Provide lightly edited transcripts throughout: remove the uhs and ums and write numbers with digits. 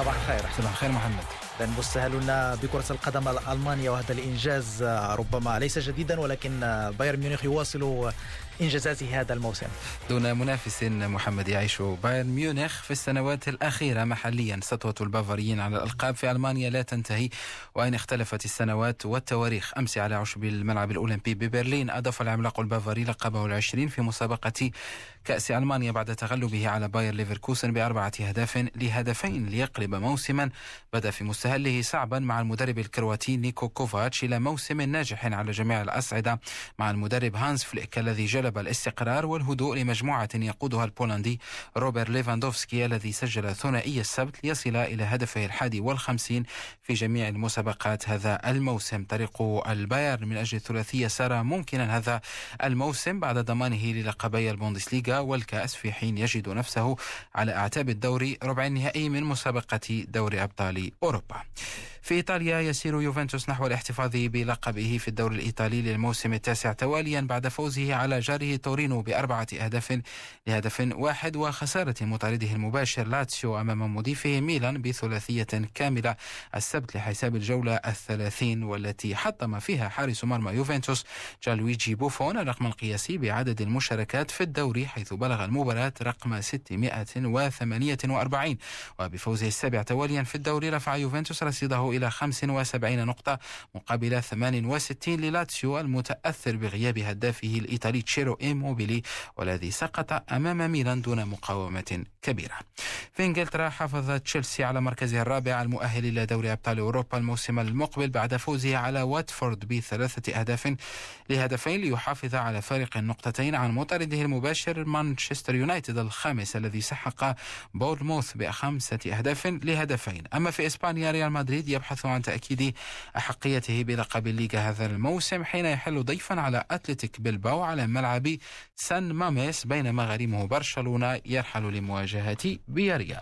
صباح الخير. صباح الخير محمد. نبصها لنا بكرة القدم الألمانية، وهذا الإنجاز ربما ليس جديدا، ولكن بايرن ميونخ يواصل إنجازاته هذا الموسم دون منافس. محمد، يعيش بايرن ميونخ في السنوات الأخيرة محليا سطوة البافاريين على الألقاب في ألمانيا لا تنتهي، وإن اختلفت السنوات والتواريخ. أمس على عشب الملعب الأولمبي ببرلين أضاف العملاق البافاري لقبه العشرين في مسابقة كأس ألمانيا بعد تغلبه على باير ليفركوسن ب4 أهداف لهدفين، ليقلب موسما بدأ في مستهله صعبا مع المدرب الكرواتي نيكو كوفاتش إلى موسم ناجح على جميع الأصعدة مع المدرب هانز فليك الذي جلب الاستقرار والهدوء لمجموعة يقودها البولندي روبرت ليفاندوفسكي الذي سجل ثنائي السبت ليصل إلى هدفه 51 في جميع المسابقات هذا الموسم. طريق البايرن من أجل الثلاثية سار ممكنا هذا الموسم بعد ضمانه للقبي البوندسليغا والكأس، في حين يجد نفسه على أعتاب الدوري ربع النهائي من مسابقة دوري أبطال أوروبا. في إيطاليا يسير يوفنتوس نحو الاحتفاظ بلقبه في الدوري الإيطالي للموسم التاسع تواليا بعد فوزه على جاره تورينو ب4 أهداف لهدف واحد، وخسارة مطارده المباشر لاتسيو أمام مضيفه ميلان بثلاثية كاملة السبت لحساب الجولة 30، والتي حطم فيها حارس مرمى يوفنتوس جالويجي بوفون الرقم القياسي بعدد المشاركات في الدوري، حيث بلغ المباراة رقم 648. وبفوزه السابع تواليا في الدوري رفع يوفنتوس رصيده إلى 75 نقطة مقابل 68 للاتسيو المتأثر بغياب هدافه الإيطالي تشيرو إيموبيلي، والذي سقط أمام ميلان دون مقاومة كبيرة. في إنجلترا حافظ تشيلسي على مركزه الرابع المؤهل إلى دوري أبطال أوروبا الموسم المقبل بعد فوزه على واتفورد ب3 أهداف لهدفين، ليحافظ على فارق النقطتين عن مطارده المباشر مانشستر يونايتد الخامس الذي سحق بورنموث ب5 أهداف لهدفين. أما في إسبانيا ريال مدريد يبحث عن تأكيد أحقيته بلقب الليغا هذا الموسم حين يحل ضيفا على أتلتيك بلباو على ملعب سان ماميس، بينما غريمه برشلونة يرحل لمواجهة فياريال.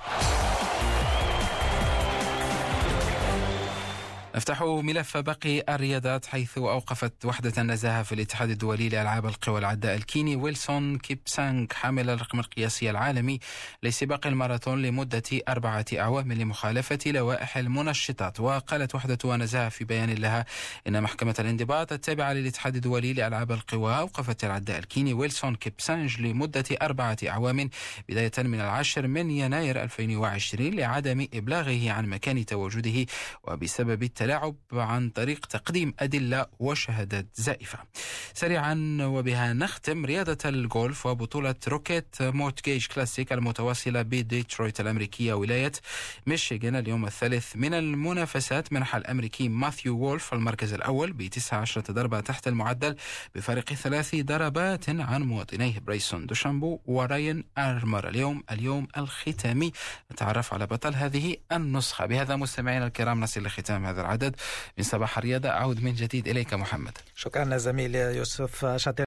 نفتح ملف باقي الرياضات، حيث أوقفت وحدة النزاهة في الاتحاد الدولي لألعاب القوى العداء الكيني ويلسون كيبسانغ حامل الرقم القياسي العالمي لسباق الماراثون لمدة 4 أعوام لمخالفة لوائح المنشطات. وقالت وحدة النزاهة في بيان لها إن محكمة الانضباط التابعة للاتحاد الدولي لألعاب القوى أوقفت العداء الكيني ويلسون كيبسانغ لمدة 4 أعوام بداية من 10 يناير 2020 لعدم إبلاغه عن مكان تواجده وبسبب التلاعب عن طريق تقديم أدلة وشهادات زائفة. سريعا وبها نختم رياضة الجولف وبطولة روكيت مورتجيج كلاسيك المتواصلة بديترويت الأمريكية ولاية ميشيغان اليوم الثالث من المنافسات منح الأمريكي ماثيو وولف المركز الأول ب19 ضربة تحت المعدل بفارق 3 ضربات عن مواطنيه بريسون دوشامبو وراين أرمر. اليوم الختامي نتعرف على بطل هذه النسخة. بهذا مستمعينا الكرام نصل لختام هذا العدد من صباح الرياضة. أعود من جديد إليك محمد. شكرا زميل يوسف شاطر.